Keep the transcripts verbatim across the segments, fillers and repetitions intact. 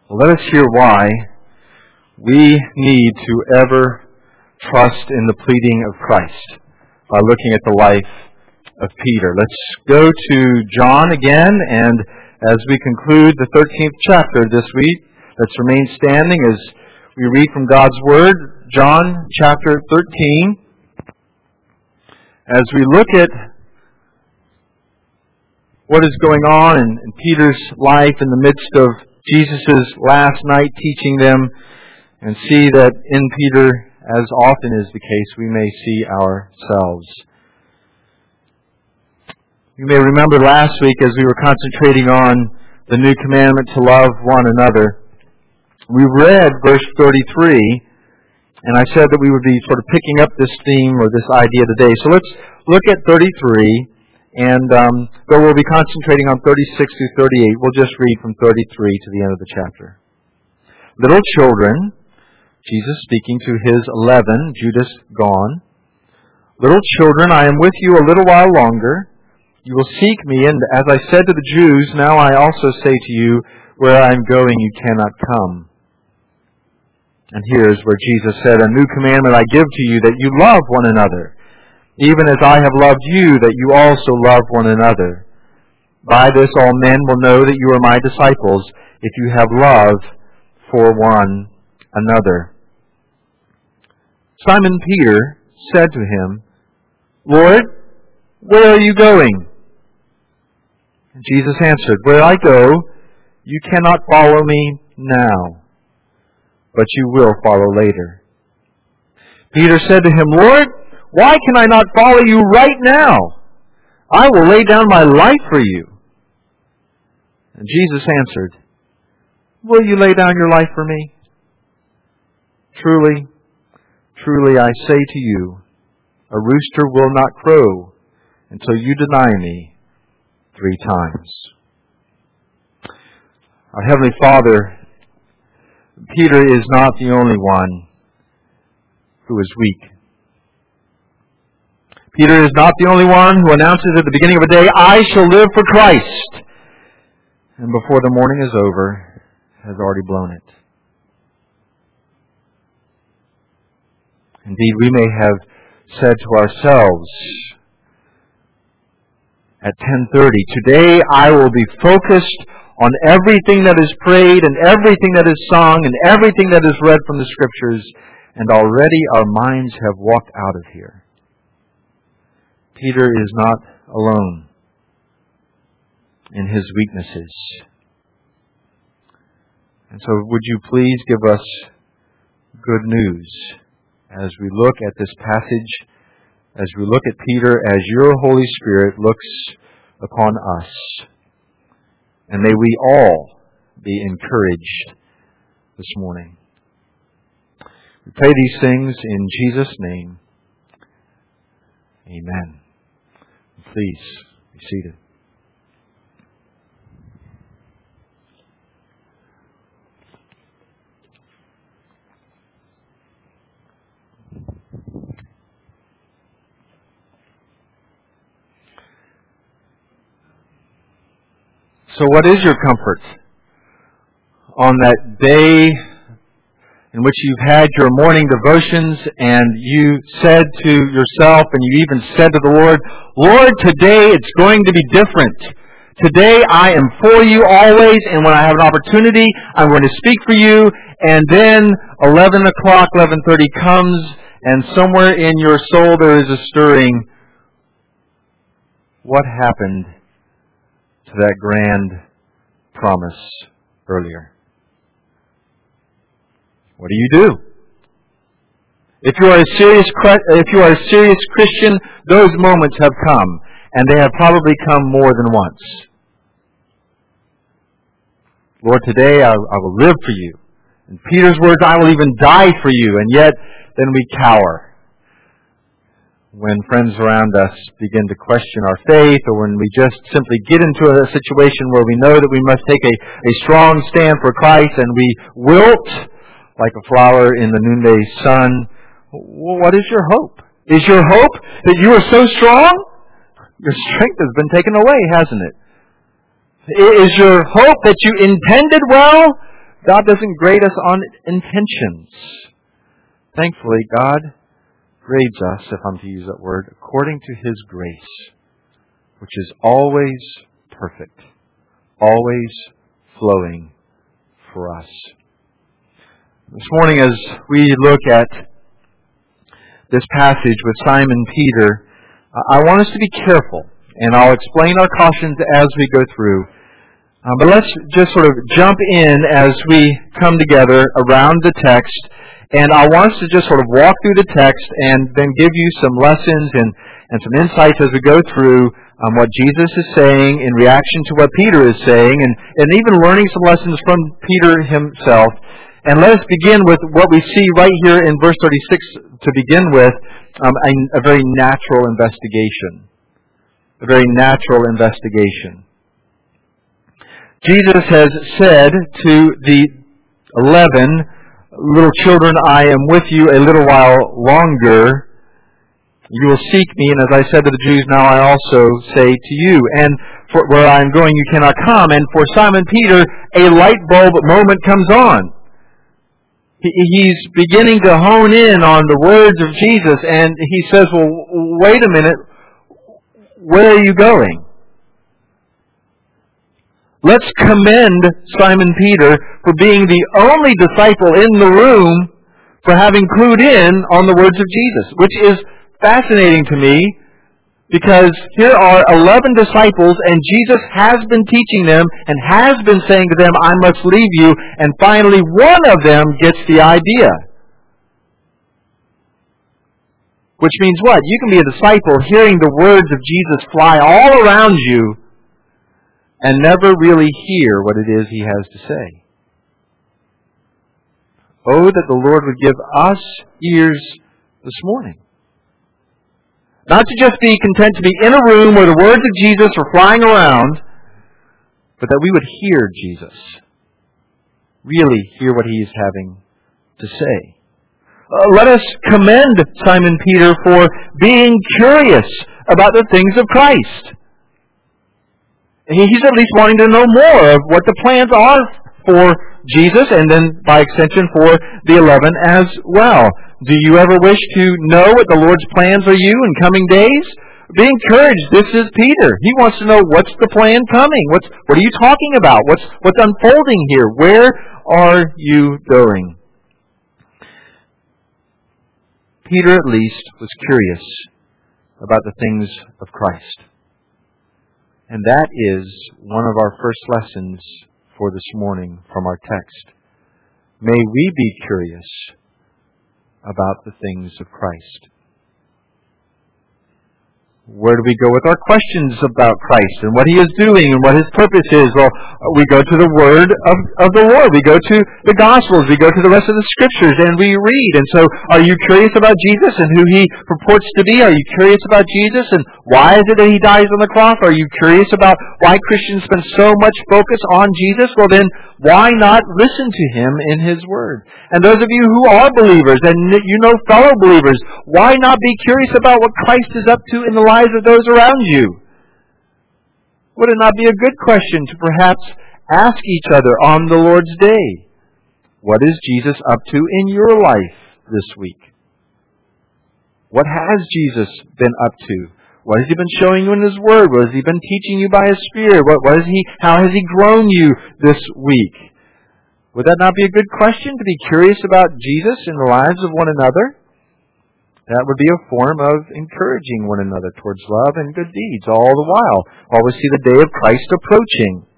Well, let us hear why we need to ever trust in the pleading of Christ by looking at the life of Peter. Let's go to John again, and as we conclude the thirteenth chapter this week, let's remain standing as we read from God's Word, John chapter thirteen. As we look at what is going on in, in Peter's life in the midst of Jesus' last night teaching them, and see that in Peter, as often is the case, we may see ourselves. You may remember last week as we were concentrating on the new commandment to love one another, we read verse thirty-three, and I said that we would be sort of picking up this theme or this idea today. So let's look at thirty-three, and um, though we'll be concentrating on thirty-six through thirty-eight, we'll just read from thirty-three to the end of the chapter. Little children, Jesus speaking to his eleven, Judas gone. Little children, I am with you a little while longer. You will seek me, and as I said to the Jews, now I also say to you, where I am going you cannot come. And here is where Jesus said, a new commandment I give to you, that you love one another, even as I have loved you, that you also love one another. By this all men will know that you are my disciples, if you have love for one another. Simon Peter said to him, Lord, where are you going? And Jesus answered, where I go, you cannot follow me now, but you will follow later. Peter said to him, Lord, why can I not follow you right now? I will lay down my life for you. And Jesus answered, will you lay down your life for me? Truly, truly I say to you, a rooster will not crow until you deny me three times. Our Heavenly Father, Peter is not the only one who is weak. Peter is not the only one who announces at the beginning of a day, I shall live for Christ. And before the morning is over, has already blown it. Indeed, we may have said to ourselves at ten thirty, today I will be focused on everything that is prayed and everything that is sung and everything that is read from the Scriptures, and already our minds have walked out of here. Peter is not alone in his weaknesses. And so would you please give us good news as we look at this passage, as we look at Peter, as your Holy Spirit looks upon us. And may we all be encouraged this morning. We pray these things in Jesus' name. Amen. Please be seated. So what is your comfort on that day in which you've had your morning devotions and you said to yourself and you even said to the Lord, Lord, today it's going to be different. Today I am for you always, and when I have an opportunity, I'm going to speak for you. And then eleven o'clock, eleven thirty comes, and somewhere in your soul there is a stirring. What happened to that grand promise earlier? What do you do? If you are a serious if you are a serious Christian, those moments have come, and they have probably come more than once. Lord, today I, I will live for you. In Peter's words, I will even die for you, and yet then we cower when friends around us begin to question our faith, or when we just simply get into a situation where we know that we must take a, a strong stand for Christ, and we wilt like a flower in the noonday sun. Well, what is your hope? Is your hope that you are so strong? Your strength has been taken away, hasn't it? Is your hope that you intended well, God doesn't grade us on intentions. Thankfully, God grades us, if I'm to use that word, according to His grace, which is always perfect, always flowing for us. This morning, as we look at this passage with Simon Peter, I want us to be careful, and I'll explain our cautions as we go through. Uh, but let's just sort of jump in as we come together around the text, and I want us to just sort of walk through the text and then give you some lessons and, and some insights as we go through um, what Jesus is saying in reaction to what Peter is saying, and, and even learning some lessons from Peter himself. And let us begin with what we see right here in verse thirty-six to begin with, um, a, a very natural investigation. A very natural investigation. Jesus has said to the eleven, "Little children, I am with you a little while longer. You will seek me, and as I said to the Jews, now I also say to you, and for where I am going you cannot come." And for Simon Peter, a light bulb moment comes on. He's beginning to hone in on the words of Jesus, and he says, well, wait a minute, where are you going? Let's commend Simon Peter for being the only disciple in the room for having clued in on the words of Jesus, which is fascinating to me, because here are eleven disciples, and Jesus has been teaching them and has been saying to them, I must leave you, and finally one of them gets the idea. Which means what? You can be a disciple hearing the words of Jesus fly all around you and never really hear what it is He has to say. Oh, that the Lord would give us ears this morning. Not to just be content to be in a room where the words of Jesus are flying around, but that we would hear Jesus. Really hear what He is having to say. Uh, let us commend Simon Peter for being curious about the things of Christ. He's at least wanting to know more of what the plans are for Jesus, and then by extension for the eleven as well. Do you ever wish to know what the Lord's plans are you in coming days? Be encouraged. This is Peter. He wants to know, what's the plan coming? What's what are you talking about? What's what's unfolding here? Where are you going? Peter at least was curious about the things of Christ. And that is one of our first lessons for this morning from our text. May we be curious about the things of Christ. Where do we go with our questions about Christ and what He is doing and what His purpose is? Well, we go to the Word of, of the Lord. We go to the Gospels. We go to the rest of the Scriptures and we read. And so, are you curious about Jesus and who He purports to be? Are you curious about Jesus and why is it that He dies on the cross? Are you curious about why Christians spend so much focus on Jesus? Well then, why not listen to Him in His Word? And those of you who are believers and you know fellow believers, why not be curious about what Christ is up to in the lives of those around you? Would it not be a good question to perhaps ask each other on the Lord's Day? What is Jesus up to in your life this week? What has Jesus been up to? What has He been showing you in His Word? What has He been teaching you by His Spirit? What, what is He? How has He grown you this week? Would that not be a good question, to be curious about Jesus in the lives of one another? That would be a form of encouraging one another towards love and good deeds all the while, while we see the day of Christ approaching.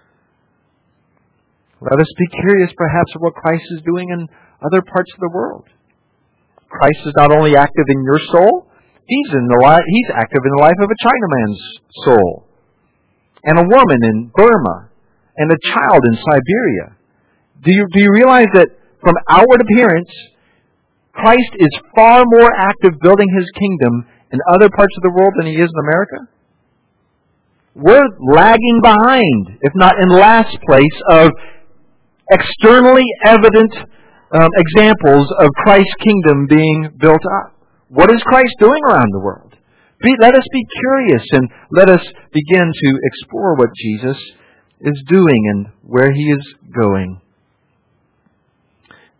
Let us be curious perhaps of what Christ is doing in other parts of the world. Christ is not only active in your soul, He's in the li- He's active in the life of a Chinaman's soul, and a woman in Burma, and a child in Siberia. Do you, do you realize that from outward appearance, Christ is far more active building His kingdom in other parts of the world than He is in America? We're lagging behind, if not in last place, of externally evident um, examples of Christ's kingdom being built up. What is Christ doing around the world? Be, let us be curious and let us begin to explore what Jesus is doing and where He is going.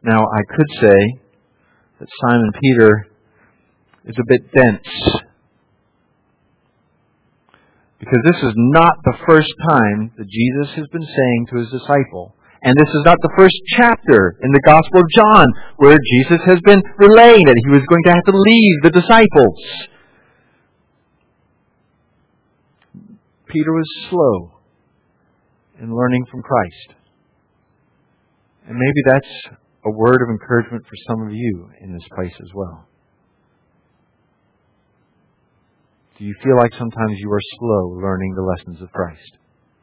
Now, I could say that Simon Peter is a bit dense, because this is not the first time that Jesus has been saying to His disciple. And this is not the first chapter in the Gospel of John where Jesus has been relaying that He was going to have to leave the disciples. Peter was slow in learning from Christ. And maybe that's a word of encouragement for some of you in this place as well. Do you feel like sometimes you are slow learning the lessons of Christ?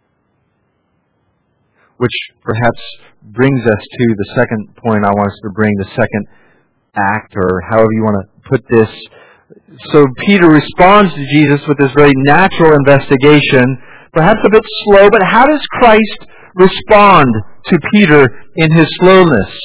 Which perhaps brings us to the second point I want us to bring, the second act, or however you want to put this. So Peter responds to Jesus with this very natural investigation, perhaps a bit slow, but how does Christ respond to Peter in his slowness?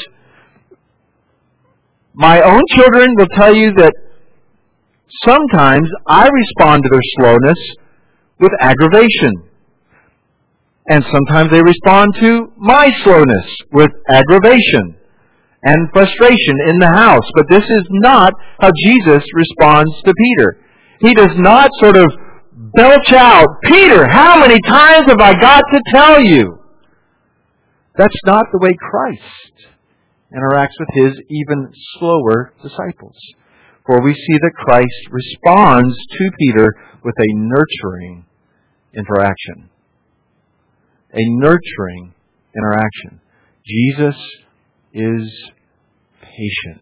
My own children will tell you that sometimes I respond to their slowness with aggravation. And sometimes they respond to my slowness with aggravation and frustration in the house. But this is not how Jesus responds to Peter. He does not sort of belch out, "Peter, how many times have I got to tell you?" That's not the way Christ interacts with His even slower disciples. For we see that Christ responds to Peter with a nurturing interaction. A nurturing interaction. Jesus is patient.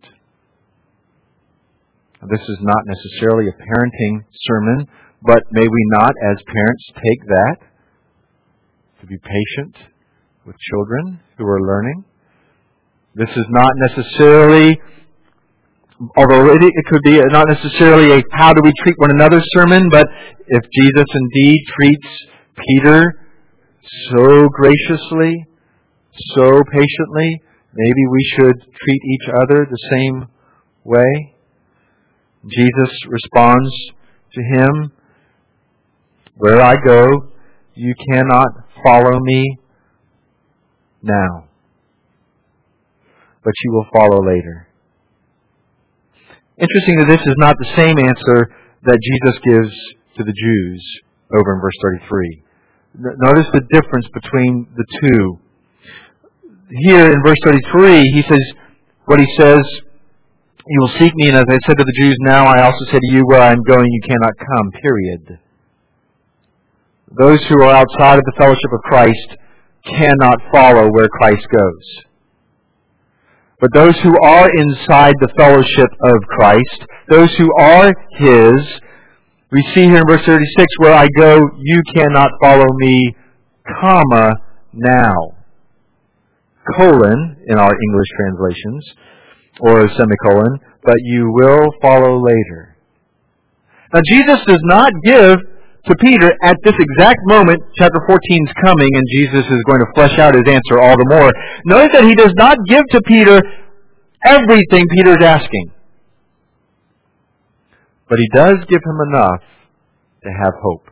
Now, this is not necessarily a parenting sermon, but may we not, as parents, take that to be patient with children who are learning? This is not necessarily, although it, it could be not necessarily a how do we treat one another sermon, but if Jesus indeed treats Peter so graciously, so patiently, maybe we should treat each other the same way. Jesus responds to him, "Where I go, you cannot follow me now, but you will follow later." Interesting that this is not the same answer that Jesus gives to the Jews over in verse thirty-three. Notice the difference between the two. Here in verse thirty-three, he says, what he says, "You will seek me, and as I said to the Jews, now I also say to you, where I am going, you cannot come," period. Those who are outside of the fellowship of Christ cannot follow where Christ goes. But those who are inside the fellowship of Christ, those who are His, we see here in verse thirty-six, "Where I go, you cannot follow me, comma, now." Colon, in our English translations, or a semicolon, "but you will follow later." Now Jesus does not give to Peter at this exact moment, chapter fourteen is coming, and Jesus is going to flesh out his answer all the more. Notice that he does not give to Peter everything Peter is asking. But he does give him enough to have hope.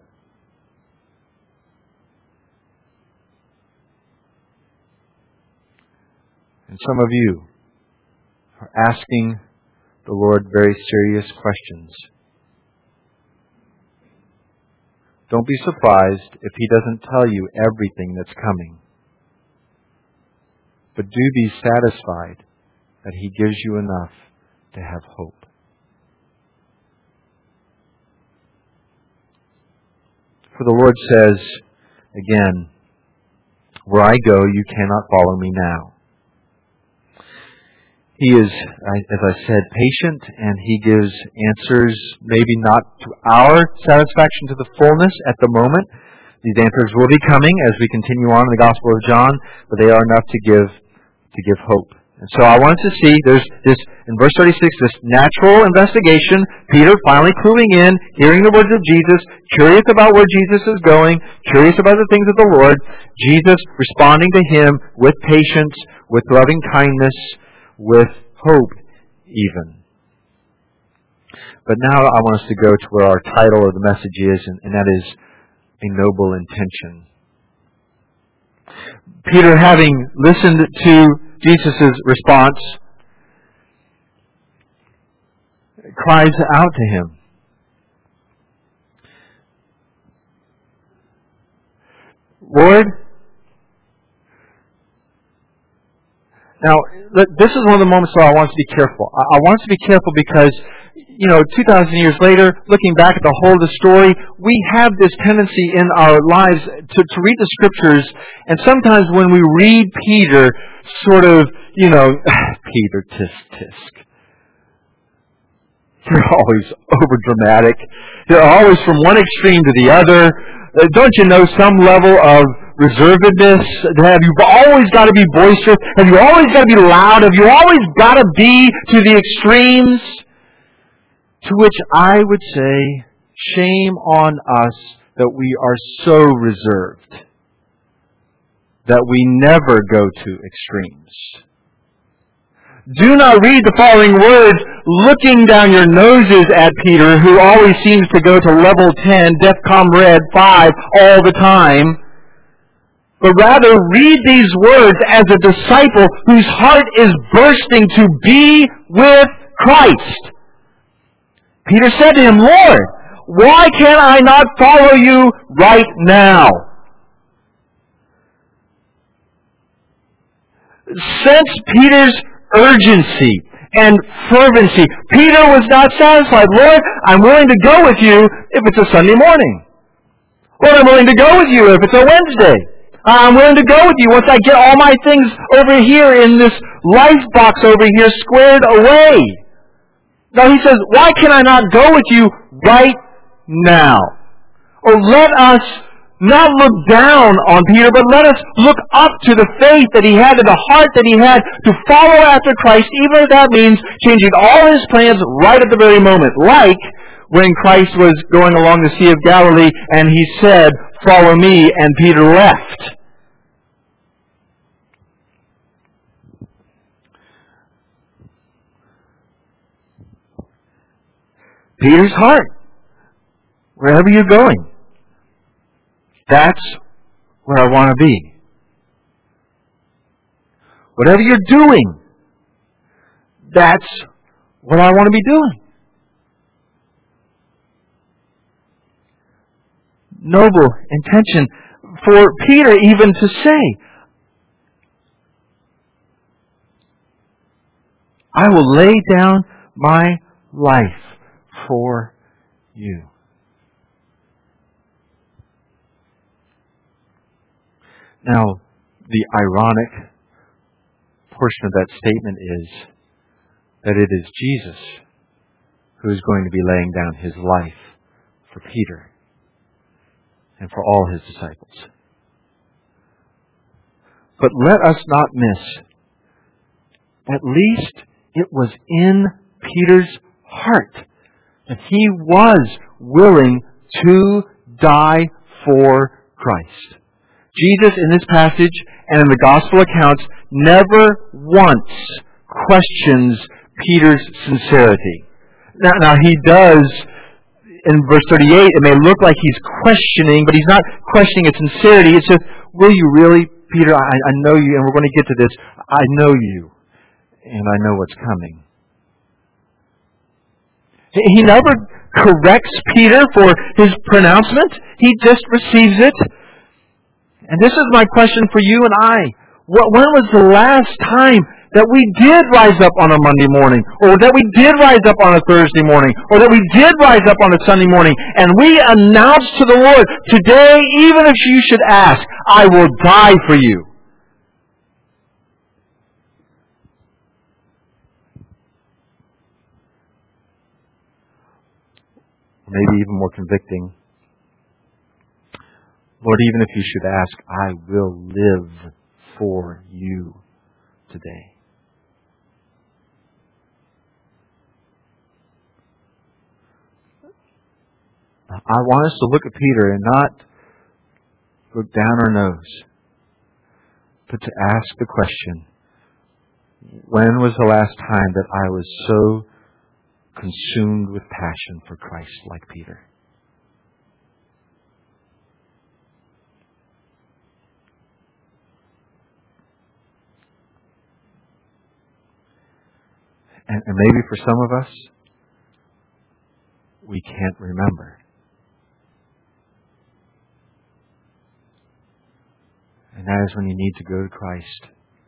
And some of you are asking the Lord very serious questions. Don't be surprised if He doesn't tell you everything that's coming. But do be satisfied that He gives you enough to have hope. For the Lord says, again, "Where I go, you cannot follow me now." He is, as I said, patient, and He gives answers maybe not to our satisfaction to the fullness at the moment. These answers will be coming as we continue on in the Gospel of John, but they are enough to give to give hope. And so I want us to see, there's this, in verse thirty-six, this natural investigation, Peter finally cluing in, hearing the words of Jesus, curious about where Jesus is going, curious about the things of the Lord, Jesus responding to him with patience, with loving kindness, with hope even. But now I want us to go to where our title of the message is, and, and that is A Noble Intention. Peter, having listened to Jesus' response cries out to Him. Lord, now this is one of the moments where I want us to be careful. I want us to be careful because, you know, two thousand years later, looking back at the whole of the story, we have this tendency in our lives to, to read the Scriptures, and sometimes when we read Peter, sort of, you know, Peter, tisk, tisk. You're always over-dramatic. You're always from one extreme to the other. Uh, don't you know some level of reservedness? Have you always got to be boisterous? Have you always got to be loud? Have you always got to be to the extremes? To which I would say, shame on us that we are so reserved, that we never go to extremes. Do not read the following words looking down your noses at Peter, who always seems to go to level ten, DEFCON red five all the time. But rather read these words as a disciple whose heart is bursting to be with Christ. Peter said to him, Lord, why can I not follow you right now? Sense Peter's urgency and fervency. Peter was not satisfied. Lord, I'm willing to go with you if it's a Sunday morning. Lord, I'm willing to go with you if it's a Wednesday. I'm willing to go with you once I get all my things over here in this life box over here squared away. Now he says, why can I not go with you right now? Or let us not look down on Peter, but let us look up to the faith that he had, to the heart that he had to follow after Christ, even if that means changing all his plans right at the very moment. Like when Christ was going along the Sea of Galilee and he said, follow me, and Peter left. Peter's heart, wherever you're going, that's where I want to be. Whatever you're doing, that's what I want to be doing. Noble intention for Peter even to say, I will lay down my life for you. Now, the ironic portion of that statement is that it is Jesus who is going to be laying down his life for Peter and for all his disciples. But let us not miss, at least it was in Peter's heart that he was willing to die for Christ. Jesus in this passage and in the gospel accounts never once questions Peter's sincerity. Now, now he does, in verse thirty-eight, it may look like he's questioning, but he's not questioning its sincerity. It's just, will you really, Peter, I, I know you, and we're going to get to this. I know you, and I know what's coming. He never corrects Peter for his pronouncement. He just receives it. And this is my question for you and I. When was the last time that we did rise up on a Monday morning, or that we did rise up on a Thursday morning, or that we did rise up on a Sunday morning, and we announced to the Lord, today, even if you should ask, I will die for you. Maybe even more convicting. Lord, even if you should ask, I will live for you today. I want us to look at Peter and not look down our nose, but to ask the question, when was the last time that I was so consumed with passion for Christ like Peter? And, and maybe for some of us, we can't remember. And that is when you need to go to Christ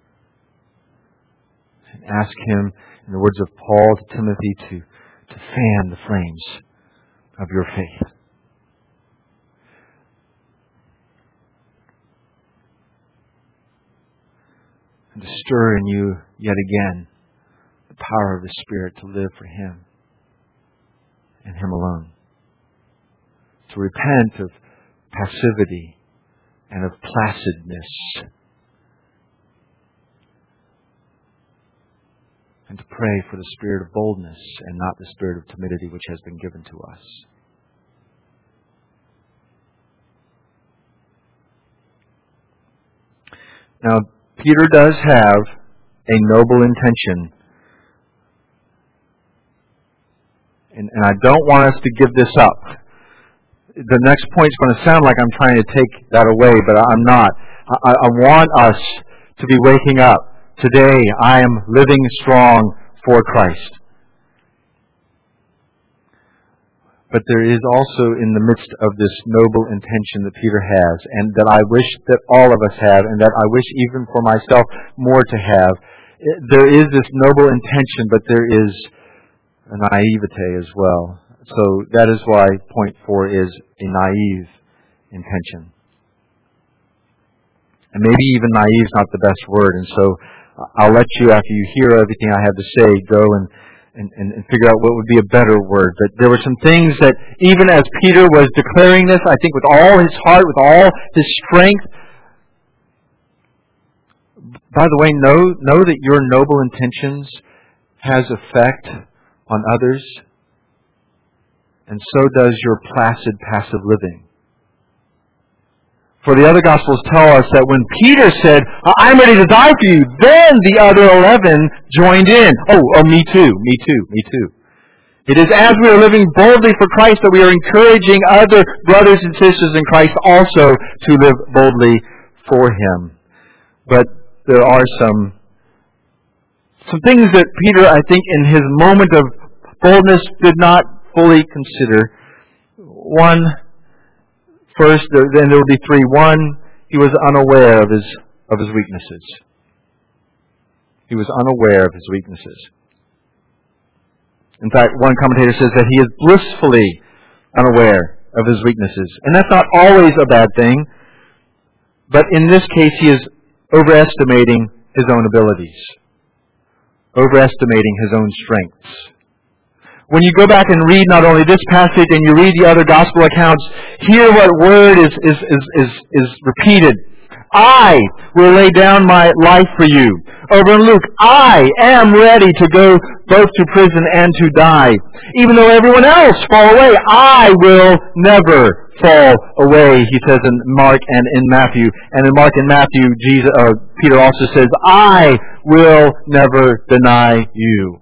and ask Him, in the words of Paul to Timothy, to, to fan the flames of your faith. And to stir in you yet again the power of the Spirit to live for Him and Him alone. To repent of passivity and of placidness. And to pray for the spirit of boldness and not the spirit of timidity which has been given to us. Now, Peter does have a noble intention. And, and I don't want us to give this up. The next point is going to sound like I'm trying to take that away, but I'm not. I, I want us to be waking up. Today, I am living strong for Christ. But there is also in the midst of this noble intention that Peter has, and that I wish that all of us have, and that I wish even for myself more to have. There is this noble intention, but there is a naivete as well. So that is why point four is a naive intention. And maybe even naive is not the best word, and so I'll let you, after you hear everything I have to say, go and, and, and figure out what would be a better word. But there were some things that, even as Peter was declaring this, I think with all his heart, with all his strength, by the way, know, know that your noble intentions has effect on others, and so does your placid, passive living. For the other Gospels tell us that when Peter said, I'm ready to die for you, then the other eleven joined in. Oh, oh, me too, me too, me too. It is as we are living boldly for Christ that we are encouraging other brothers and sisters in Christ also to live boldly for Him. But there are some, some things that Peter, I think, in his moment of boldness did not fully consider. One, First, then there will be three. One, he was unaware of his of his weaknesses. He was unaware of his weaknesses. In fact, one commentator says that he is blissfully unaware of his weaknesses. And that's not always a bad thing. But in this case, he is overestimating his own abilities. Overestimating his own strengths. When you go back and read not only this passage and you read the other gospel accounts, hear what word is, is, is, is, is repeated. I will lay down my life for you. Over in Luke, I am ready to go both to prison and to die. Even though everyone else fall away, I will never fall away, he says in Mark and in Matthew. And in Mark and Matthew, Jesus, uh, Peter also says, I will never deny you.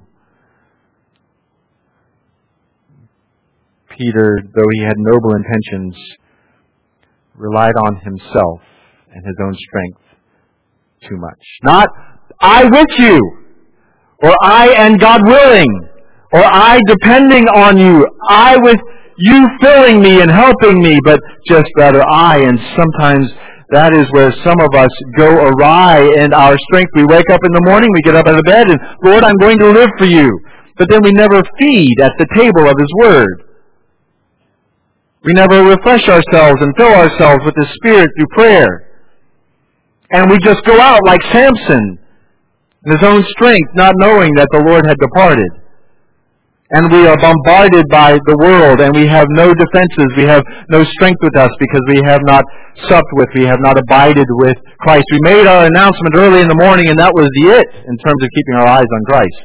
Peter, though he had noble intentions, relied on himself and his own strength too much. Not, I with you, or I and God willing, or I depending on you, I with you filling me and helping me, but just rather I. And sometimes that is where some of us go awry in our strength. We wake up in the morning, we get up out of bed, and Lord, I'm going to live for you. But then we never feed at the table of His Word. We never refresh ourselves and fill ourselves with the Spirit through prayer. And we just go out like Samson in his own strength, not knowing that the Lord had departed. And we are bombarded by the world, and we have no defenses. We have no strength with us because we have not supped with, we have not abided with Christ. We made our announcement early in the morning, and that was the it in terms of keeping our eyes on Christ.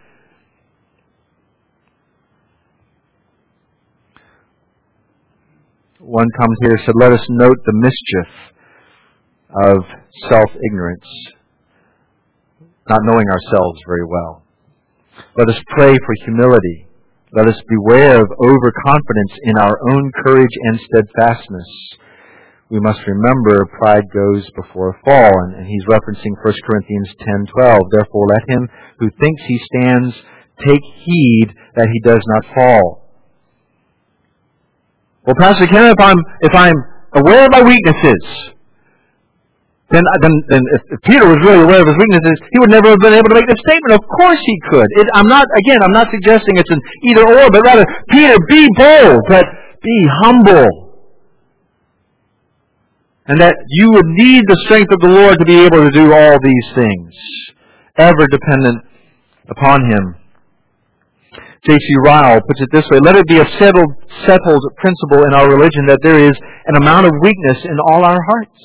One commentator said, let us note the mischief of self-ignorance, not knowing ourselves very well. Let us pray for humility. Let us beware of overconfidence in our own courage and steadfastness. We must remember pride goes before a fall, and, and he's referencing First Corinthians ten twelve. Therefore let him who thinks he stands Take heed that he does not fall. Well, Pastor Ken, if I'm if I'm aware of my weaknesses, then then, then if, if Peter was really aware of his weaknesses, he would never have been able to make this statement. Of course he could. It, I'm not again. I'm not suggesting it's an either or, but rather, Peter, be bold, but be humble, and that you would need the strength of the Lord to be able to do all these things, ever dependent upon Him. J C Ryle puts it this way: let it be a settled, settled principle in our religion that there is an amount of weakness in all our hearts,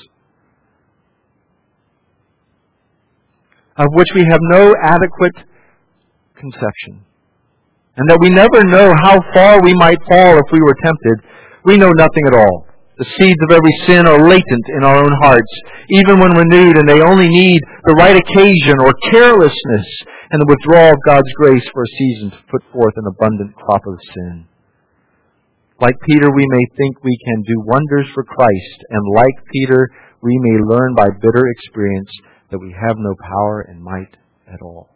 of which we have no adequate conception, and that we never know how far we might fall if we were tempted. We know nothing at all. The seeds of every sin are latent in our own hearts, even when renewed, and they only need the right occasion or carelessness and the withdrawal of God's grace for a season to put forth an abundant crop of sin. Like Peter, we may think we can do wonders for Christ, and like Peter, we may learn by bitter experience that we have no power and might at all.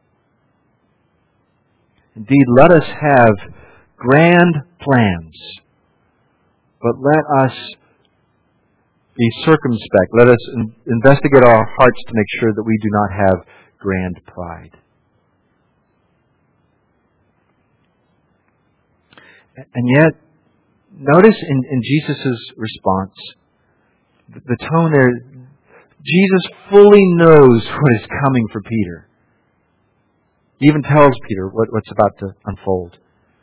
Indeed, let us have grand plans, but let us be circumspect. Let us in- investigate our hearts to make sure that we do not have grand pride. And yet, notice in, in Jesus' response, the, the tone there, Jesus fully knows what is coming for Peter. He even tells Peter what, what's about to unfold.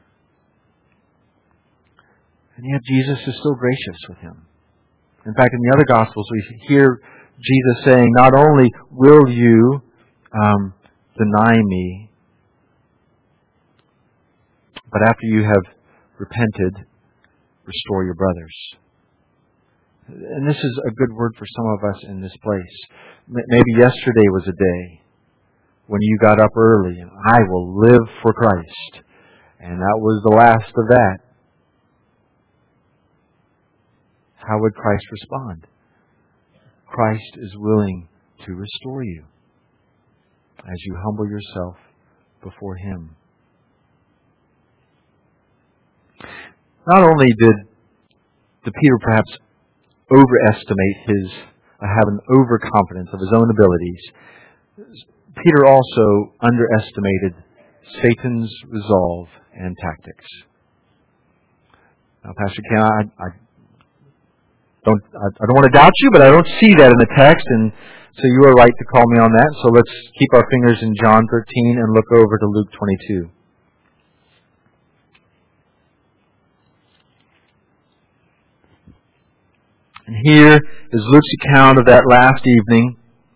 And yet Jesus is still gracious with him. In fact, in the other Gospels, we hear Jesus saying, not only will you um, deny me, but after you have repented, restore your brothers. And this is a good word for some of us in this place. Maybe yesterday was a day when you got up early and I will live for Christ. And that was the last of that. How would Christ respond? Christ is willing to restore you as you humble yourself before Him. Not only did, did Peter perhaps overestimate his, uh, have an overconfidence of his own abilities, Peter also underestimated Satan's resolve and tactics. Now, Pastor Ken, I, I don't, I, I don't want to doubt you, but I don't see that in the text, and so you are right to call me on that. So let's keep our fingers in John thirteen and look over to Luke twenty-two. And here is Luke's account of that last evening.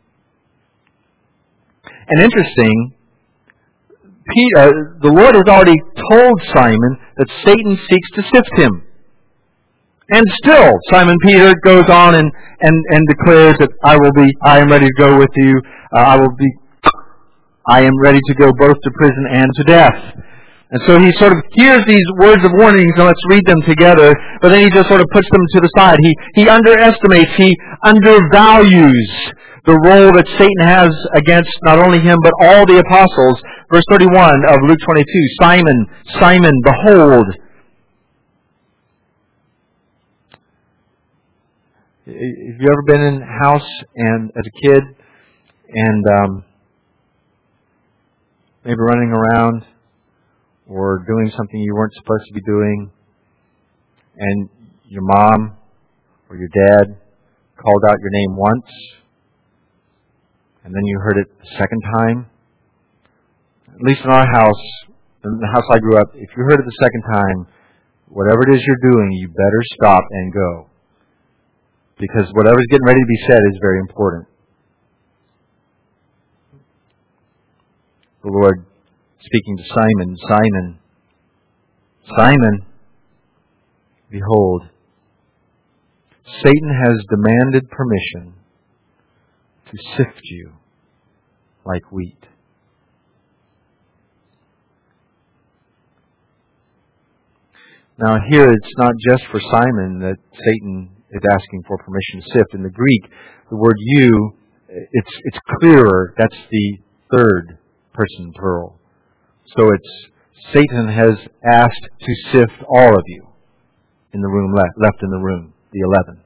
And interesting, Peter, the Lord has already told Simon that Satan seeks to sift him. And still, Simon Peter goes on and, and, and declares that I will be, I am ready to go with you. Uh, I will be, I am ready to go both to prison and to death. And so he sort of hears these words of warnings, and let's read them together, but then he just sort of puts them to the side. He, he underestimates, he undervalues the role that Satan has against not only him, but all the apostles. Verse thirty-one of Luke twenty-two, Simon, Simon, behold. Have you ever been in a house and as a kid and um, maybe running around or doing something you weren't supposed to be doing, and your mom or your dad called out your name once, and then you heard it the second time? At least in our house, in the house I grew up, if you heard it the second time, whatever it is you're doing, you better stop and go. Because whatever's getting ready to be said is very important. The Lord speaking to Simon, Simon, Simon, behold, Satan has demanded permission to sift you like wheat. Now here it's not just for Simon that Satan is asking for permission to sift. In the Greek, the word you, it's it's clearer. That's the third person plural. So it's Satan has asked to sift all of you in the room left, left in the room, the eleven.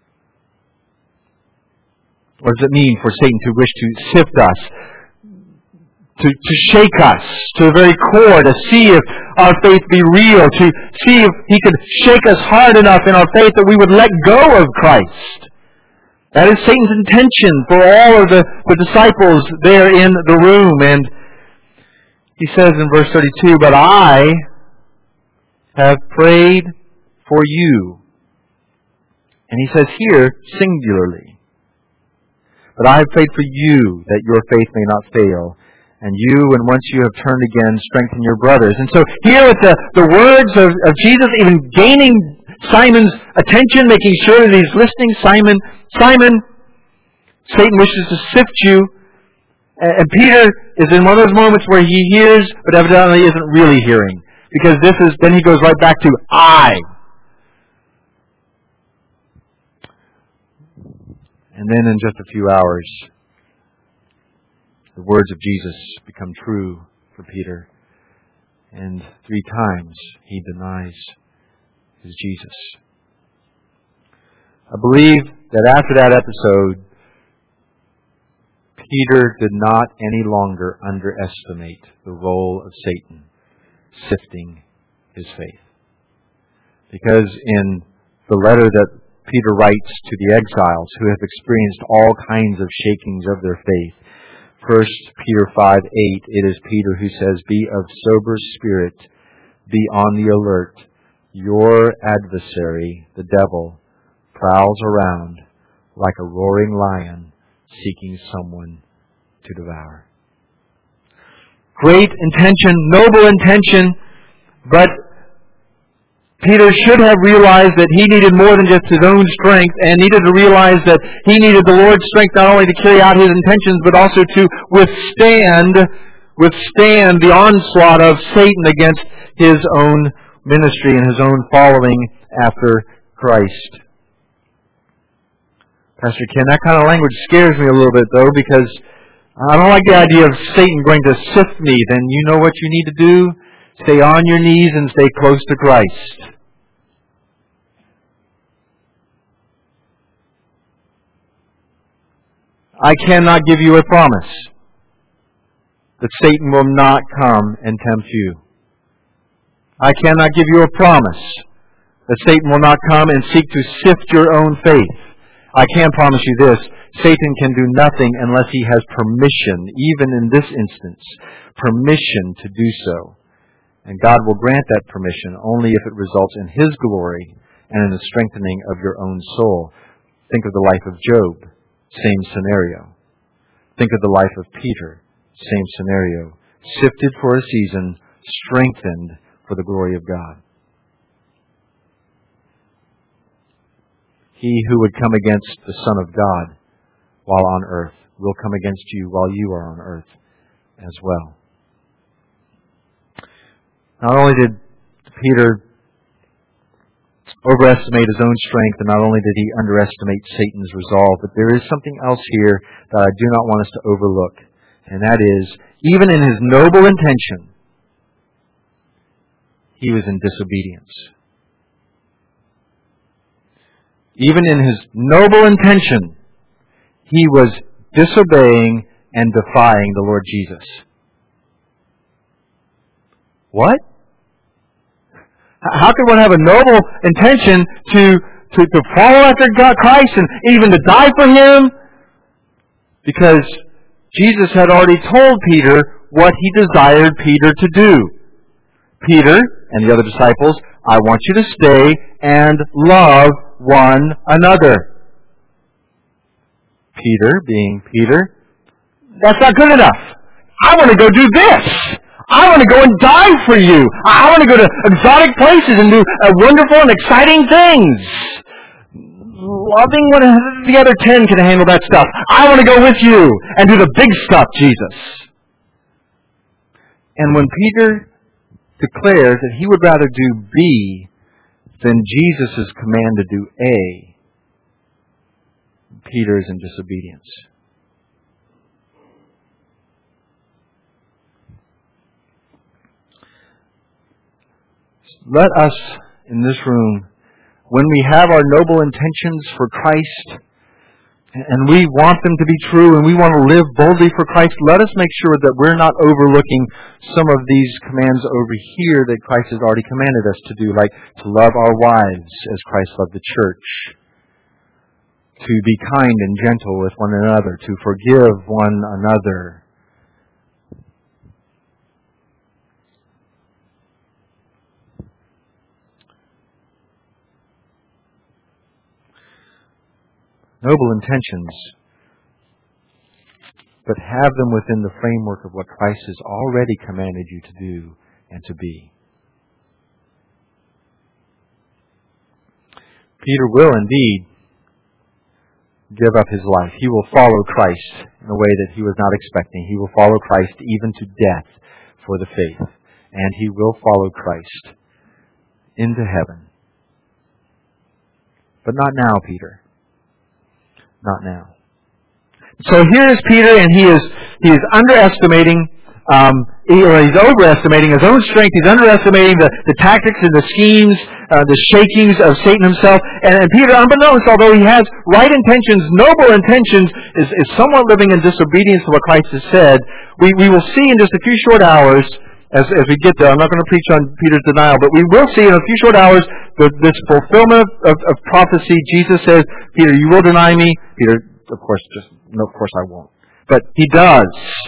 What does it mean for Satan to wish to sift us, to, to shake us to the very core, to see if our faith be real, to see if he could shake us hard enough in our faith that we would let go of Christ? That is Satan's intention for all of the, the disciples there in the room. And he says in verse thirty-two, "But I have prayed for you." And he says here, singularly, "But I have prayed for you that your faith may not fail. And you, and once you have turned again, strengthen your brothers." And so here with the, the words of, of Jesus even gaining Simon's attention, making sure that he's listening. Simon, Simon, Satan wishes to sift you. And Peter is in one of those moments where he hears, but evidently isn't really hearing. Because this is, then he goes right back to, I. And then in just a few hours, the words of Jesus become true for Peter. And three times he denies his Jesus. I believe that after that episode, Peter did not any longer underestimate the role of Satan sifting his faith. Because in the letter that Peter writes to the exiles who have experienced all kinds of shakings of their faith, First Peter five eight, it is Peter who says, "Be of sober spirit, be on the alert. Your adversary, the devil, prowls around like a roaring lion, seeking someone to devour." Great intention, noble intention, but Peter should have realized that he needed more than just his own strength, and needed to realize that he needed the Lord's strength not only to carry out his intentions, but also to withstand, withstand the onslaught of Satan against his own ministry and his own following after Christ. Pastor Ken, that kind of language scares me a little bit, though, because I don't like the idea of Satan going to sift me. Then you know what you need to do? Stay on your knees and stay close to Christ. I cannot give you a promise that Satan will not come and tempt you. I cannot give you a promise that Satan will not come and seek to sift your own faith. I can promise you this: Satan can do nothing unless he has permission, even in this instance, permission to do so. And God will grant that permission only if it results in His glory and in the strengthening of your own soul. Think of the life of Job, same scenario. Think of the life of Peter, same scenario. Sifted for a season, strengthened for the glory of God. He who would come against the Son of God while on earth will come against you while you are on earth as well. Not only did Peter overestimate his own strength, and not only did he underestimate Satan's resolve, but there is something else here that I do not want us to overlook. And that is, even in his noble intention, he was in disobedience. Even in his noble intention, he was disobeying and defying the Lord Jesus. What? How could one have a noble intention to, to, to follow after God, Christ, and even to die for Him? Because Jesus had already told Peter what He desired Peter to do. Peter and the other disciples, I want you to stay and love one another. Peter, being Peter, that's not good enough. I want to go do this. I want to go and die for you. I want to go to exotic places and do uh, wonderful and exciting things. Loving one the other ten can handle that stuff. I want to go with you and do the big stuff, Jesus. And when Peter declares that he would rather do B than Jesus' command to do A, Peter is in disobedience. let us in this room, when we have our noble intentions for Christ, and we want them to be true, and we want to live boldly for Christ, let us make sure that we're not overlooking some of these commands over here that Christ has already commanded us to do, like to love our wives as Christ loved the church, to be kind and gentle with one another, to forgive one another. Noble intentions, but have them within the framework of what Christ has already commanded you to do and to be. Peter will indeed give up his life. He will follow Christ in a way that he was not expecting. He will follow Christ even to death for the faith. And he will follow Christ into heaven. But not now, Peter. Not now. So here is Peter, and he is he is underestimating, um, he, or he's overestimating his own strength. He's underestimating the, the tactics and the schemes, uh, the shakings of Satan himself. And, and Peter, unbeknownst, although he has right intentions, noble intentions, is, is somewhat living in disobedience to what Christ has said. We we will see in just a few short hours, as as we get there. I'm not going to preach on Peter's denial, but we will see in a few short hours the, this fulfillment of, of prophecy. Jesus says, Peter, you will deny me. Peter, of course, just, no, of course I won't. But he does.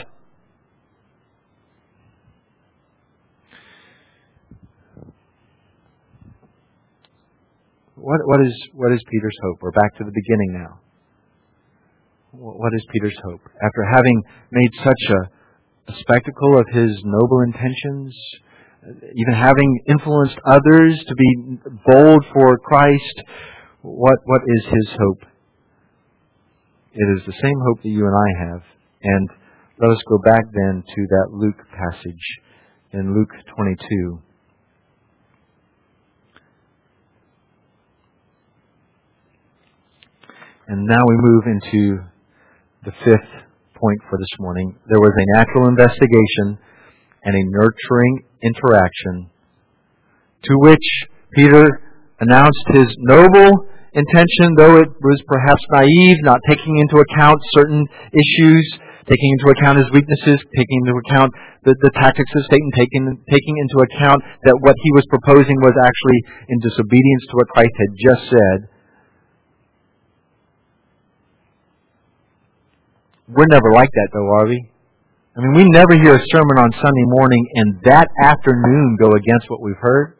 What, what is, what is Peter's hope? We're back to the beginning now. What is Peter's hope? After having made such a, a spectacle of his noble intentions, even having influenced others to be bold for Christ, what what is his hope? It is the same hope that you and I have. And let us go back then to that Luke passage in Luke twenty-two. And now we move into the fifth point for this morning. There was a natural investigation and a nurturing interaction to which Peter announced his noble intention, though it was perhaps naive, not taking into account certain issues, taking into account his weaknesses, taking into account the, the tactics of Satan, taking, taking into account that what he was proposing was actually in disobedience to what Christ had just said. We're never like that, though, are we? I mean, we never hear a sermon on Sunday morning and that afternoon go against what we've heard.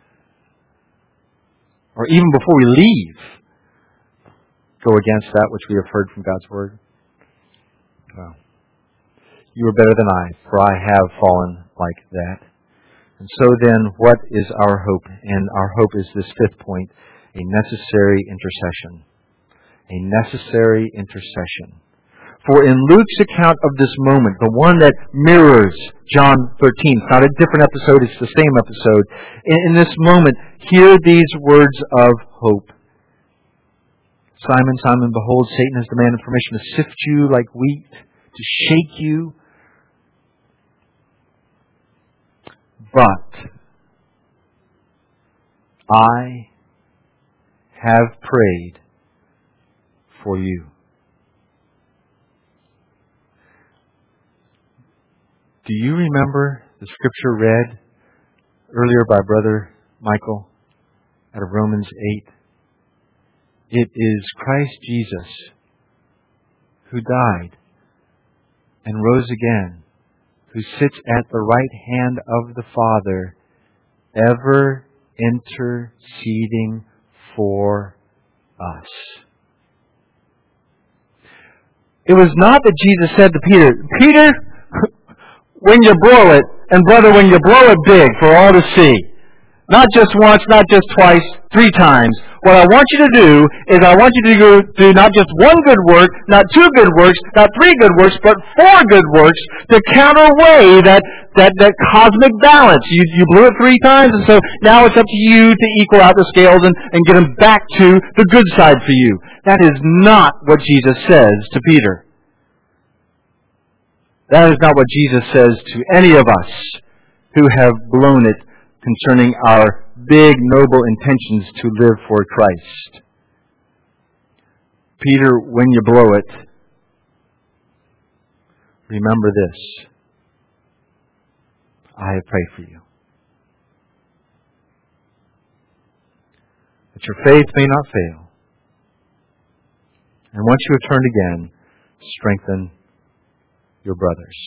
Or even before we leave, go against that which we have heard from God's Word. Well, you are better than I, for I have fallen like that. And so then, what is our hope? And our hope is this fifth point, a necessary intercession. A necessary intercession. For in Luke's account of this moment, the one that mirrors John thirteen, it's not a different episode, it's the same episode. In, in this moment, hear these words of hope. Simon, Simon, behold, Satan has demanded permission to sift you like wheat, to shake you. But I have prayed for you. Do you remember the scripture read earlier by Brother Michael out of Romans eight? It is Christ Jesus who died and rose again, who sits at the right hand of the Father, ever interceding for us. It was not that Jesus said to Peter, Peter, when you blow it, and brother, when you blow it big for all to see, not just once, not just twice, three times, what I want you to do is I want you to do, do not just one good work, not two good works, not three good works, but four good works to counterweigh that, that, that cosmic balance. You, you blew it three times, and so now it's up to you to equal out the scales and, and get them back to the good side for you. That is not what Jesus says to Peter. That is not what Jesus says to any of us who have blown it concerning our big, noble intentions to live for Christ. Peter, when you blow it, remember this. I have prayed for you, that your faith may not fail. And once you have turned again, strengthen your brothers.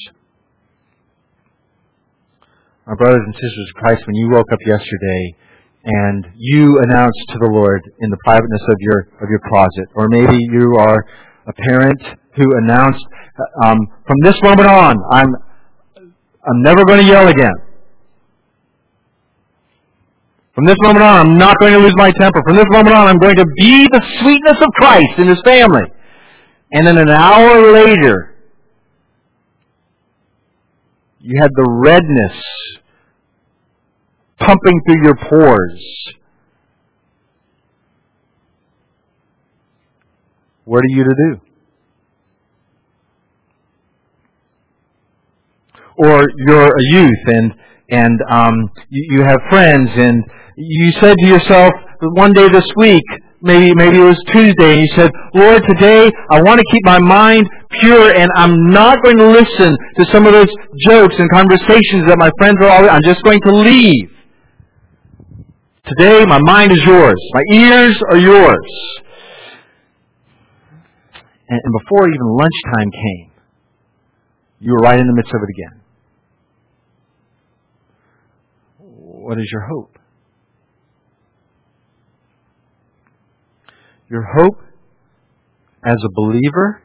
My brothers and sisters in Christ, when you woke up yesterday and you announced to the Lord in the privateness of your of your closet, or maybe you are a parent who announced, um, from this moment on, I'm I'm never going to yell again. From this moment on, I'm not going to lose my temper. From this moment on, I'm going to be the sweetness of Christ in His family. And then an hour later, you had the redness pumping through your pores. What are you to do? Or you're a youth and and um, you, you have friends, and you said to yourself one day this week, maybe maybe it was Tuesday, and you said, Lord, today I want to keep my mind pure, and I'm not going to listen to some of those jokes and conversations that my friends are always, I'm just going to leave. Today my mind is yours. My ears are yours. And, and before even lunchtime came, you were right in the midst of it again. What is your hope? Your hope as a believer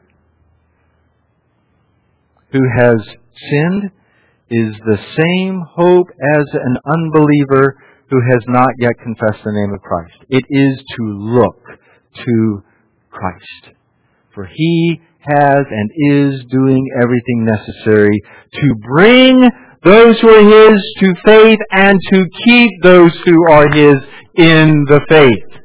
who has sinned is the same hope as an unbeliever who has not yet confessed the name of Christ. It is to look to Christ. For He has and is doing everything necessary to bring those who are His to faith and to keep those who are His in the faith.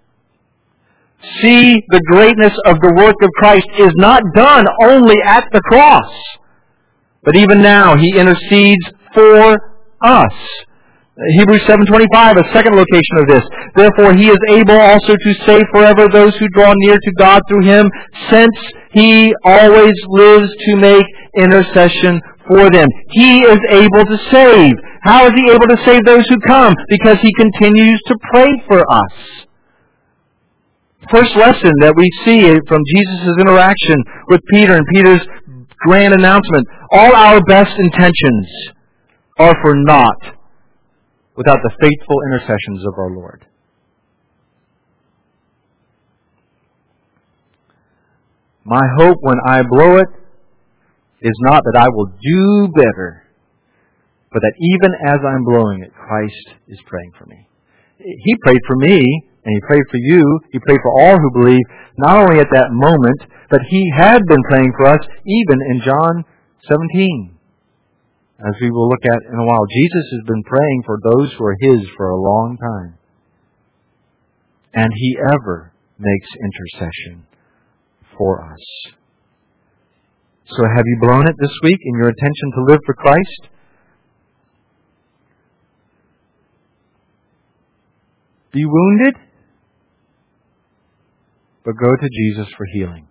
See, the greatness of the work of Christ is not done only at the cross, but even now He intercedes for us. Hebrews seven twenty-five, a second location of this. Therefore He is able also to save forever those who draw near to God through Him, since He always lives to make intercession for them. He is able to save. How is He able to save those who come? Because He continues to pray for us. First lesson that we see from Jesus' interaction with Peter and Peter's grand announcement, all our best intentions are for naught without the faithful intercessions of our Lord. My hope when I blow it is not that I will do better, but that even as I'm blowing it, Christ is praying for me. He prayed for me, and He prayed for you. He prayed for all who believe, not only at that moment, but He had been praying for us even in John seventeen. As we will look at in a while, Jesus has been praying for those who are His for a long time. And He ever makes intercession for us. So have you blown it this week in your intention to live for Christ? Be wounded, but go to Jesus for healing.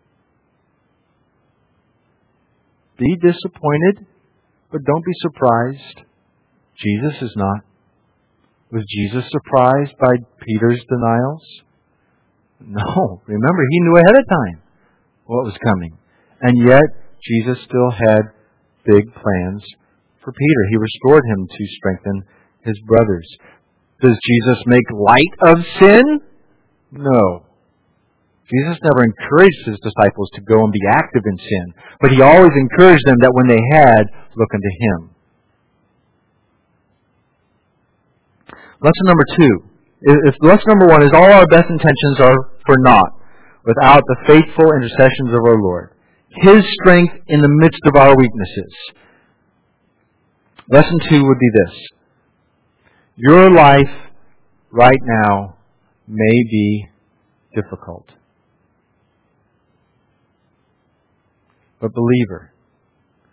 Be disappointed, but don't be surprised. Jesus is not. Was Jesus surprised by Peter's denials? No. Remember, He knew ahead of time what was coming. And yet, Jesus still had big plans for Peter. He restored him to strengthen his brothers. Does Jesus make light of sin? No. Jesus never encouraged His disciples to go and be active in sin, but He always encouraged them that when they had, look unto Him. Lesson number two. If lesson number one is all our best intentions are for naught, without the faithful intercessions of our Lord. His strength in the midst of our weaknesses. Lesson two would be this. Your life right now may be difficult. But believer,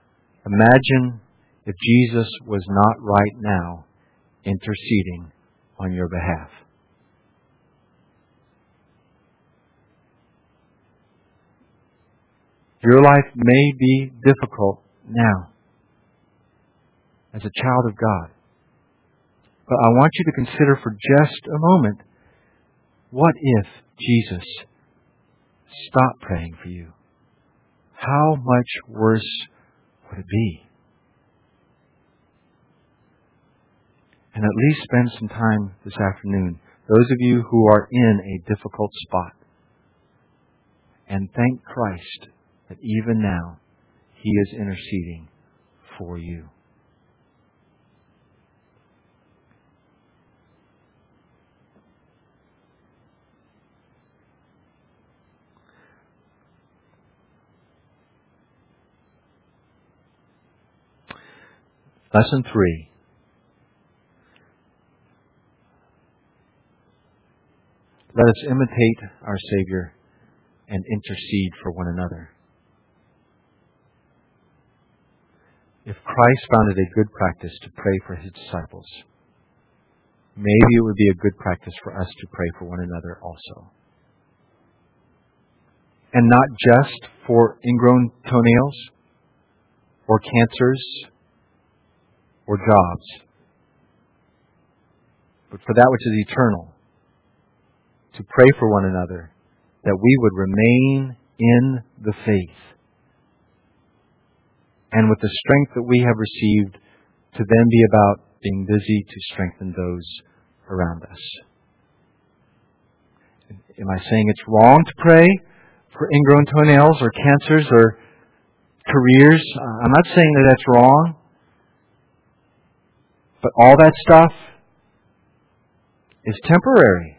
imagine if Jesus was not right now interceding on your behalf. Your life may be difficult now as a child of God. But I want you to consider for just a moment, what if Jesus stopped praying for you? How much worse would it be? And at least spend some time this afternoon, those of you who are in a difficult spot, and thank Christ that even now He is interceding for you. Lesson three. Let us imitate our Savior and intercede for one another. If Christ found it a good practice to pray for His disciples, maybe it would be a good practice for us to pray for one another also. And not just for ingrown toenails, or cancers, or jobs, but for that which is eternal, to pray for one another, that we would remain in the faith, and with the strength that we have received, to then be about being busy to strengthen those around us. Am I saying it's wrong to pray for ingrown toenails or cancers or careers? I'm not saying that that's wrong. But all that stuff is temporary.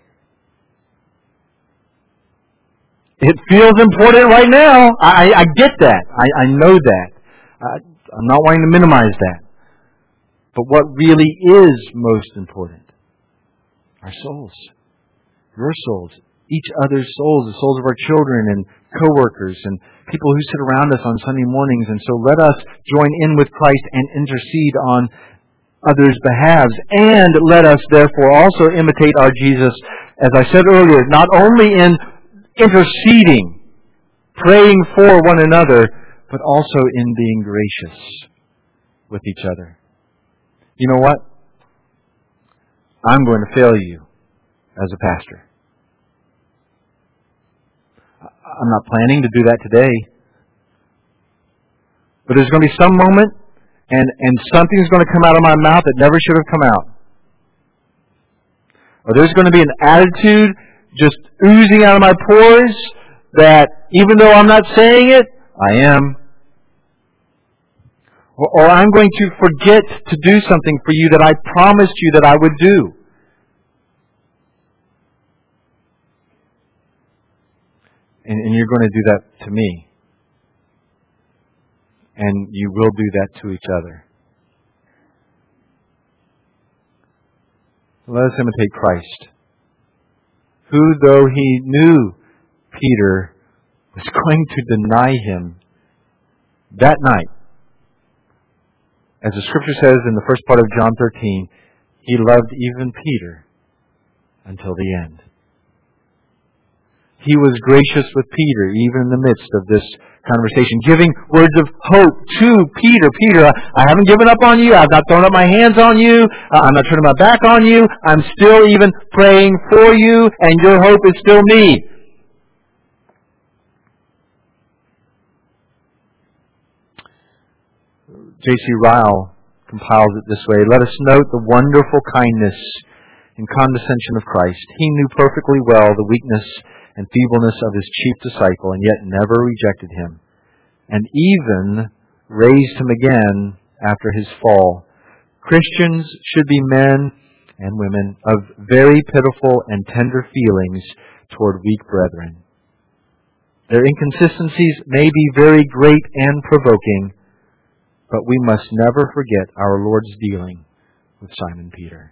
It feels important right now. I, I get that. I, I know that. I, I'm not wanting to minimize that. But what really is most important? Our souls. Your souls. Each other's souls. The souls of our children and co-workers and people who sit around us on Sunday mornings. And so let us join in with Christ and intercede on others' behalves. And let us therefore also imitate our Jesus, as I said earlier, not only in interceding, praying for one another, but also in being gracious with each other. You know what? I'm going to fail you as a pastor. I'm not planning to do that today. But there's going to be some moment and, and something's going to come out of my mouth that never should have come out. Or there's going to be an attitude just oozing out of my pores that even though I'm not saying it, I am. Or, or I'm going to forget to do something for you that I promised you that I would do. And, and you're going to do that to me. And you will do that to each other. Let us imitate Christ, who, though He knew Peter was going to deny Him that night, as the Scripture says in the first part of John thirteen, He loved even Peter until the end. He was gracious with Peter, even in the midst of this conversation, giving words of hope to Peter. Peter, I haven't given up on you. I've not thrown up my hands on you. I'm not turning my back on you. I'm still even praying for you, and your hope is still me. J C Ryle compiles it this way: let us note the wonderful kindness and condescension of Christ. He knew perfectly well the weakness and feebleness of His chief disciple, and yet never rejected him, and even raised him again after his fall. Christians should be men and women of very pitiful and tender feelings toward weak brethren. Their inconsistencies may be very great and provoking, but we must never forget our Lord's dealing with Simon Peter.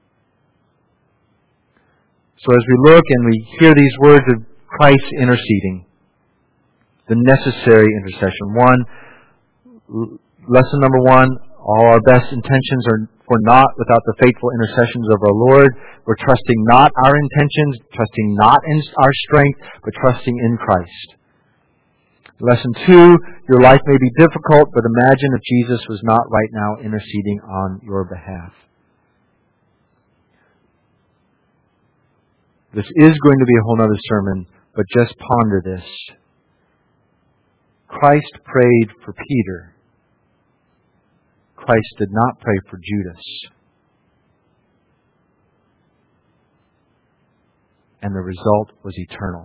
So as we look and we hear these words of Christ interceding, the necessary intercession. One, lesson number one, All our best intentions are for naught without the faithful intercessions of our Lord. We're trusting not our intentions, trusting not in our strength, but trusting in Christ. Lesson two, your life may be difficult, but imagine if Jesus was not right now interceding on your behalf. This is going to be a whole other sermon, but just ponder this. Christ prayed for Peter. Christ did not pray for Judas. And the result was eternal.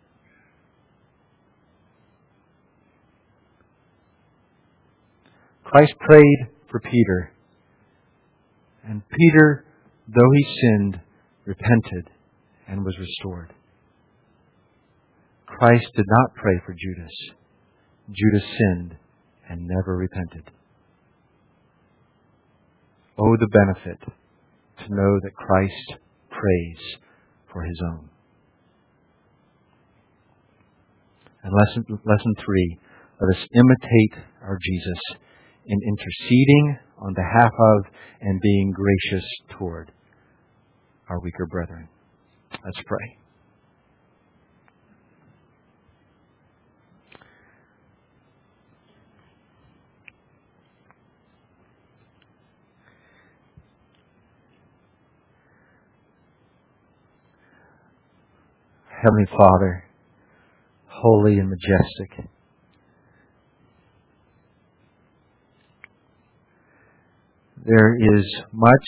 Christ prayed for Peter. And Peter, though he sinned, repented and was restored. Christ did not pray for Judas. Judas sinned and never repented. Oh, the benefit to know that Christ prays for His own. And lesson, lesson three, let us imitate our Jesus in interceding on behalf of and being gracious toward our weaker brethren. Let's pray. Heavenly Father, holy and majestic, there is much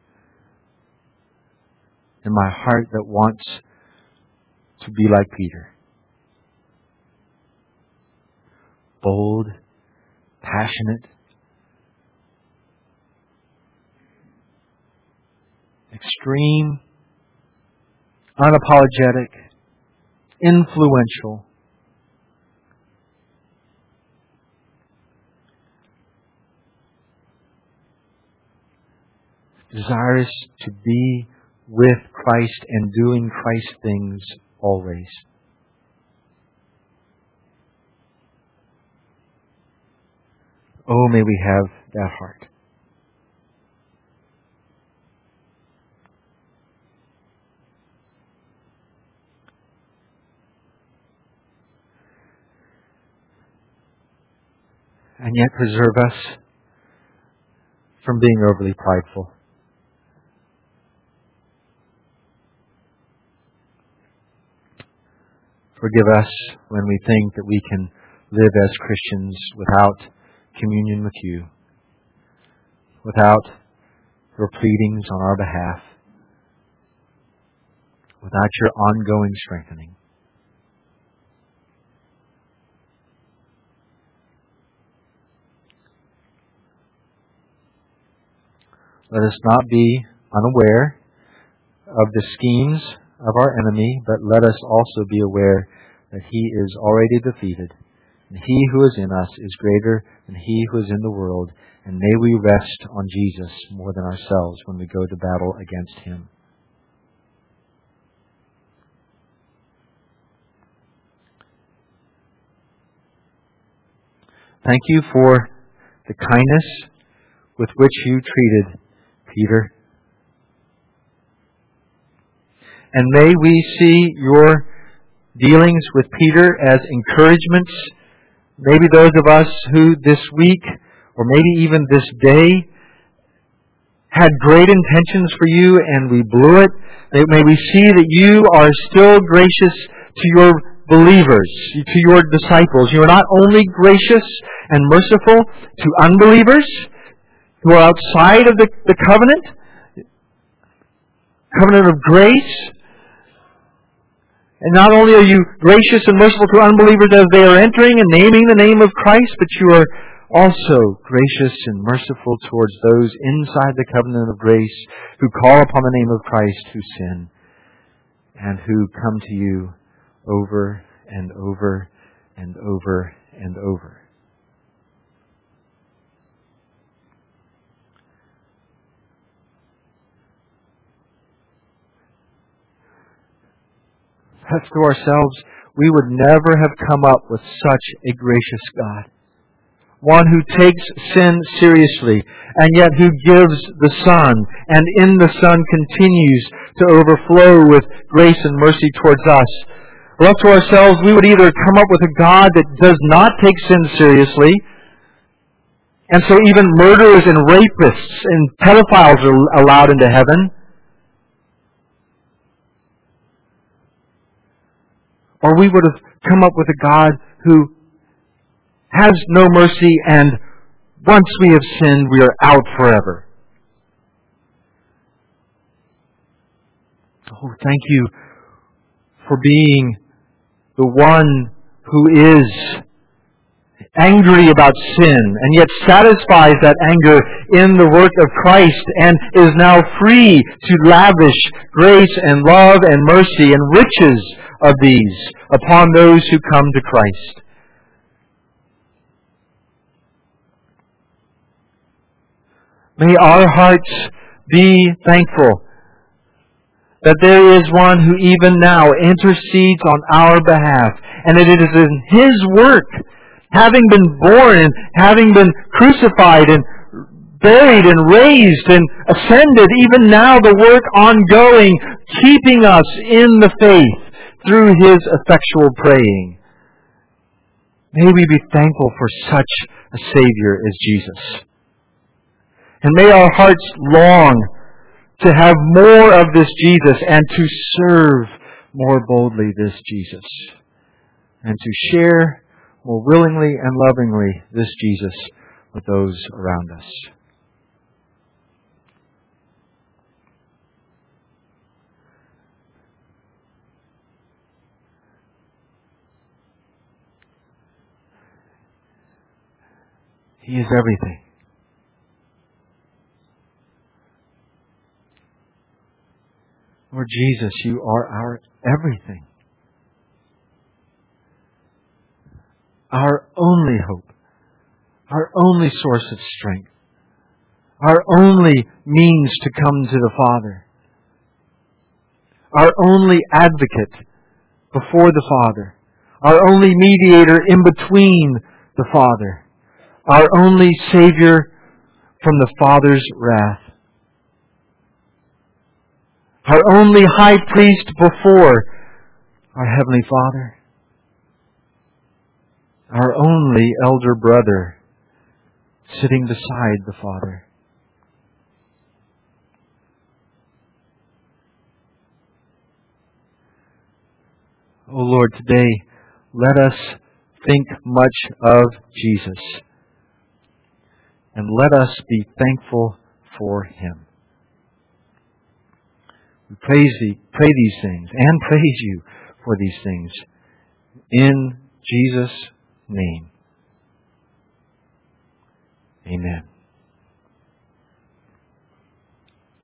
in my heart that wants to be like Peter. Bold, passionate, extreme, unapologetic, influential. Desirous to be with Christ and doing Christ things always. Oh, may we have that heart. And yet preserve us from being overly prideful. Forgive us when we think that we can live as Christians without communion with You, without Your pleadings on our behalf, without Your ongoing strengthening. Let us not be unaware of the schemes of our enemy, but let us also be aware that he is already defeated, and he who is in us is greater than he who is in the world, and may we rest on Jesus more than ourselves when we go to battle against him. Thank You for the kindness with which You treated Peter. And may we see Your dealings with Peter as encouragements. Maybe those of us who this week, or maybe even this day, had great intentions for You and we blew it. May we see that You are still gracious to Your believers, to Your disciples. You are not only gracious and merciful to unbelievers who are outside of the, the covenant, covenant of grace. And not only are You gracious and merciful to unbelievers as they are entering and naming the name of Christ, but You are also gracious and merciful towards those inside the covenant of grace who call upon the name of Christ, who sin, and who come to You over and over and over and over. Left to ourselves, we would never have come up with such a gracious God. one who takes sin seriously, and yet who gives the Son, and in the Son continues to overflow with grace and mercy towards us. Left to ourselves, we would either come up with a God that does not take sin seriously, and so even murderers and rapists and pedophiles are allowed into heaven, or we would have come up with a God who has no mercy, and once we have sinned, we are out forever. Oh, thank you for being the one who is angry about sin, and yet satisfies that anger in the work of Christ, and is now free to lavish grace and love and mercy and riches of these upon those who come to Christ. May our hearts be thankful that there is one who even now intercedes on our behalf, and that it is in His work, having been born and having been crucified and buried and raised and ascended, even now the work ongoing, keeping us in the faith through His effectual praying. May we be thankful for such a Savior as Jesus. And may our hearts long to have more of this Jesus, and to serve more boldly this Jesus, and to share more willingly and lovingly this Jesus with those around us. He is everything. Lord Jesus, You are our everything. Our only hope. Our only source of strength. Our only means to come to the Father. Our only advocate before the Father. Our only mediator in between the Father. Our only Savior from the Father's wrath. Our only high priest before our Heavenly Father. Our only elder brother sitting beside the Father. O Lord, today let us think much of Jesus, and let us be thankful for Him. We praise Thee, pray these things, and praise You for these things in Jesus' name. Amen.